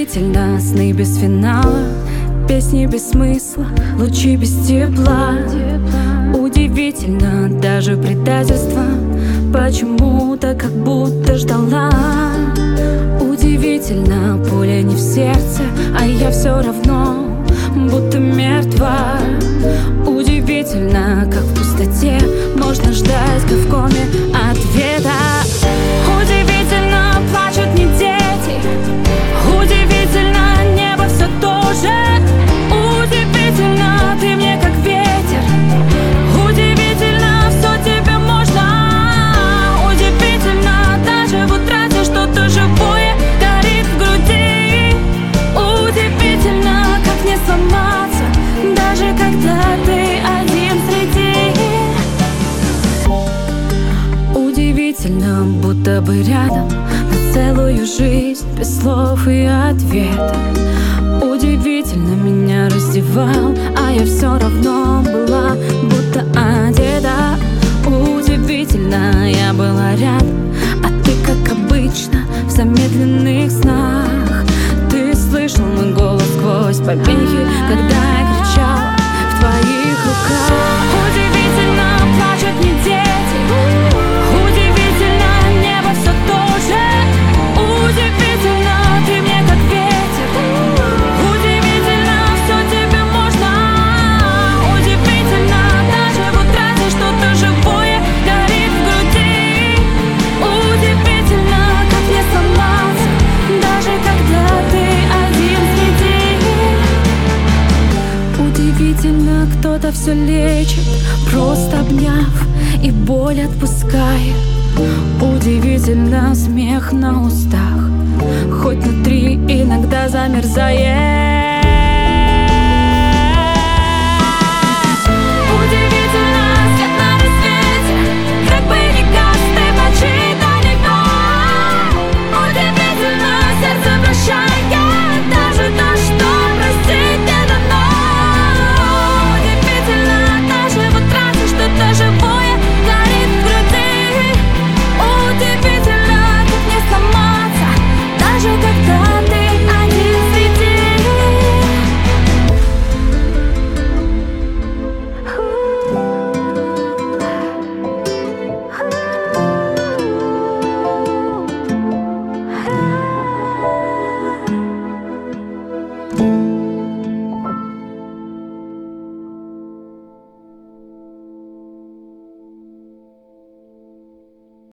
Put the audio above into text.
Удивительно, сны без финала, песни без смысла, лучи без тепла. Удивительно, даже предательство почему-то как будто ждала. Удивительно, пуля не в сердце, а я все равно будто мертва. Удивительно, как в пустоте можно ждать, как в коме, ответа. Удивительно, плачут не дети. Удивительно, небо все тоже. Удивительно, ты мне как ветер. Удивительно, все тебе можно. Удивительно, даже в утрате что-то живое горит в груди. Удивительно, как не сломаться, даже когда ты один среди. Удивительно, будто бы рядом на целую жизнь, без слов и ответа. Удивительно, меня раздевал, а я все равно была будто одета. Удивительно, я была рядом, а ты, как обычно, в замедленных снах. Ты слышал мой голос сквозь помехи, когда я кричала в твоих руках. Удивительно, плачут не дети. Удивительно, небо все тоже. Удивительно, ты мне как ветер. Удивительно, все тебе можно. Удивительно, даже в утрате что-то живое горит в груди. Удивительно, как не сломаться, даже когда ты один среди. Удивительно, кто-то все лечит, просто обняв, и боль отпускает. Удивительно, смех на устах, хоть внутри иногда замерзает.